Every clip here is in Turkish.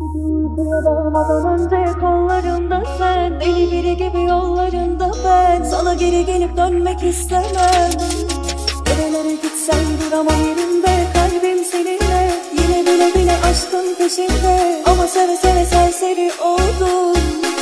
Uykuya dalmadan önce kollarımda sen, deli biri gibi yollarında ben. Sana geri gelip dönmek istemem. Nerelere gitsen duramam yerimde, kalbim seninle. Yine bile bile aşkın peşinde, ama seve seve serseri oldum.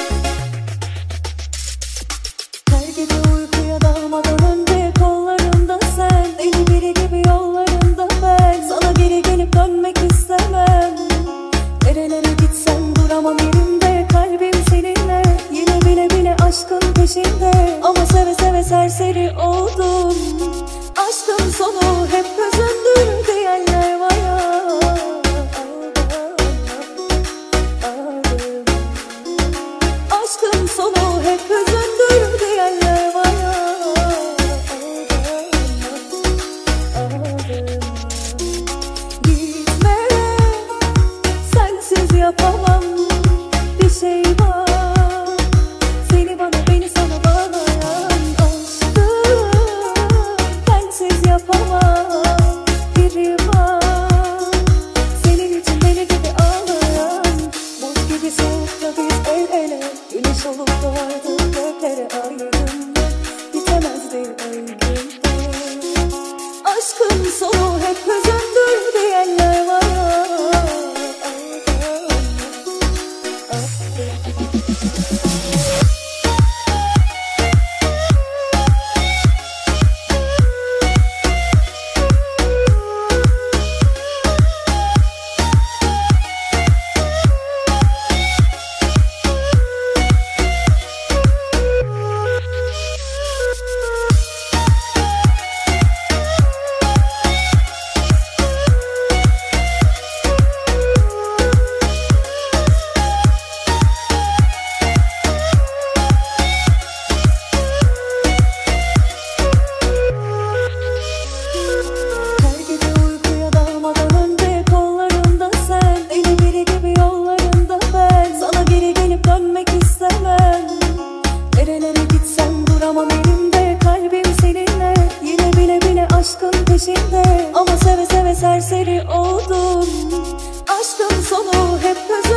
Her gece uykuya dalmadan önce kollarımda sen, deli biri gibi yollarında ben. Sana geri gelip dönmek istemem. Nerelere gitsen duramam yerimde, kalbim seninle. Yine bile bile aşkın peşinde, ama seve seve serseri oldum. Aşkın sonu hep hüzündür diyenler var ya. Aşkın sonu hep hüzündür diyenler var ya. Gitme, sensiz yapamam. Bir şey var, seni bana beni sana bağlayan aşkım. Sensiz yapamam. Biri var, senin için deli gibi ağlayan. Buz gibi soğukta biz el ele, güneş olup doğardık göklere ayrılığında. Bitemezdi öykümde. Aşkın sonu hep hüzündür diyenler var ya. Nerelere gitsen duramam elimde, kalbim seninle. Yine bile bile aşkın peşinde, ama seve seve serseri oldum. Aşkın sonu hep hüzün.